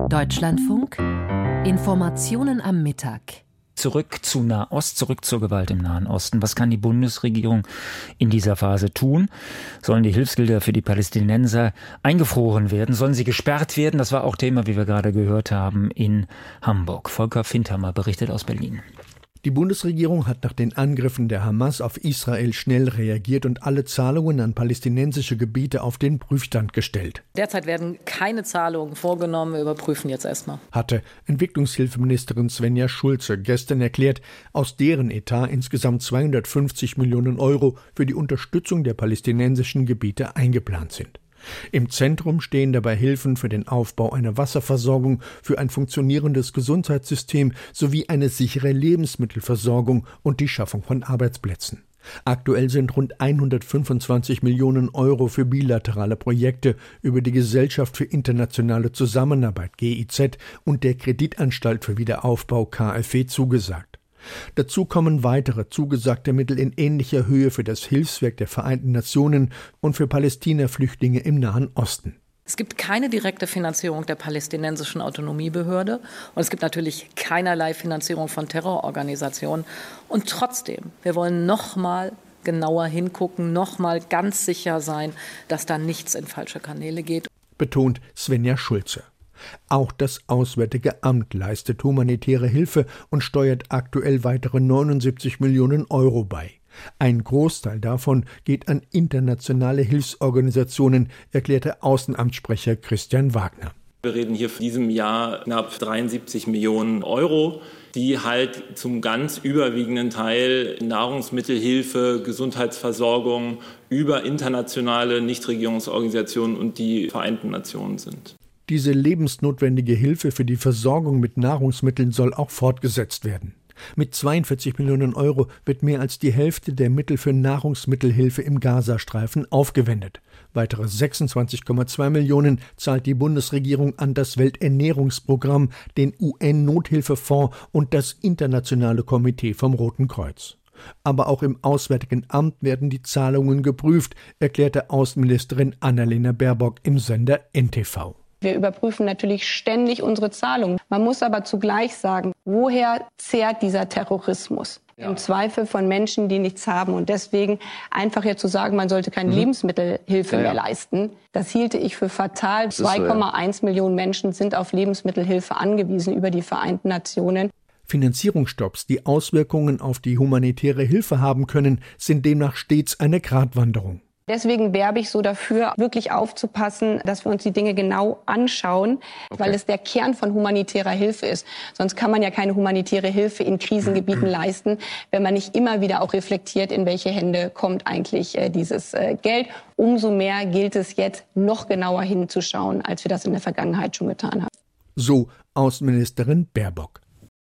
Deutschlandfunk. Informationen am Mittag. Zurück zu Nahost, zurück zur Gewalt im Nahen Osten. Was kann die Bundesregierung in dieser Phase tun? Sollen die Hilfsgelder für die Palästinenser eingefroren werden? Sollen sie gesperrt werden? Das war auch Thema, wie wir gerade gehört haben, in Hamburg. Volker Findhammer berichtet aus Berlin. Die Bundesregierung hat nach den Angriffen der Hamas auf Israel schnell reagiert und alle Zahlungen an palästinensische Gebiete auf den Prüfstand gestellt. Derzeit werden keine Zahlungen vorgenommen. Wir überprüfen jetzt erstmal. Hatte Entwicklungshilfeministerin Svenja Schulze gestern erklärt, aus deren Etat insgesamt 250 Millionen Euro für die Unterstützung der palästinensischen Gebiete eingeplant sind. Im Zentrum stehen dabei Hilfen für den Aufbau einer Wasserversorgung, für ein funktionierendes Gesundheitssystem sowie eine sichere Lebensmittelversorgung und die Schaffung von Arbeitsplätzen. Aktuell sind rund 125 Millionen Euro für bilaterale Projekte über die Gesellschaft für internationale Zusammenarbeit GIZ und der Kreditanstalt für Wiederaufbau KfW zugesagt. Dazu kommen weitere zugesagte Mittel in ähnlicher Höhe für das Hilfswerk der Vereinten Nationen und für Palästina-Flüchtlinge im Nahen Osten. Es gibt keine direkte Finanzierung der palästinensischen Autonomiebehörde und es gibt natürlich keinerlei Finanzierung von Terrororganisationen. Und trotzdem, wir wollen noch mal genauer hingucken, noch mal ganz sicher sein, dass da nichts in falsche Kanäle geht. Betont Svenja Schulze. Auch das Auswärtige Amt leistet humanitäre Hilfe und steuert aktuell weitere 79 Millionen Euro bei. Ein Großteil davon geht an internationale Hilfsorganisationen, erklärte Außenamtssprecher Christian Wagner. Wir reden hier für diesem Jahr knapp 73 Millionen Euro, die halt zum ganz überwiegenden Teil Nahrungsmittelhilfe, Gesundheitsversorgung über internationale Nichtregierungsorganisationen und die Vereinten Nationen sind. Diese lebensnotwendige Hilfe für die Versorgung mit Nahrungsmitteln soll auch fortgesetzt werden. Mit 42 Millionen Euro wird mehr als die Hälfte der Mittel für Nahrungsmittelhilfe im Gazastreifen aufgewendet. Weitere 26,2 Millionen zahlt die Bundesregierung an das Welternährungsprogramm, den UN-Nothilfefonds und das Internationale Komitee vom Roten Kreuz. Aber auch im Auswärtigen Amt werden die Zahlungen geprüft, erklärte Außenministerin Annalena Baerbock im Sender NTV. Wir überprüfen natürlich ständig unsere Zahlungen. Man muss aber zugleich sagen, woher zehrt dieser Terrorismus? Im Zweifel von Menschen, die nichts haben. Und deswegen einfach jetzt zu sagen, man sollte keine Lebensmittelhilfe mehr leisten, das hielte ich für fatal. 2,1 Millionen Menschen sind auf Lebensmittelhilfe angewiesen über die Vereinten Nationen. Finanzierungsstopps, die Auswirkungen auf die humanitäre Hilfe haben können, sind demnach stets eine Gratwanderung. Deswegen werbe ich so dafür, wirklich aufzupassen, dass wir uns die Dinge genau anschauen, weil es der Kern von humanitärer Hilfe ist. Sonst kann man ja keine humanitäre Hilfe in Krisengebieten leisten, wenn man nicht immer wieder auch reflektiert, in welche Hände kommt eigentlich dieses Geld. Umso mehr gilt es jetzt, noch genauer hinzuschauen, als wir das in der Vergangenheit schon getan haben. So Außenministerin Baerbock.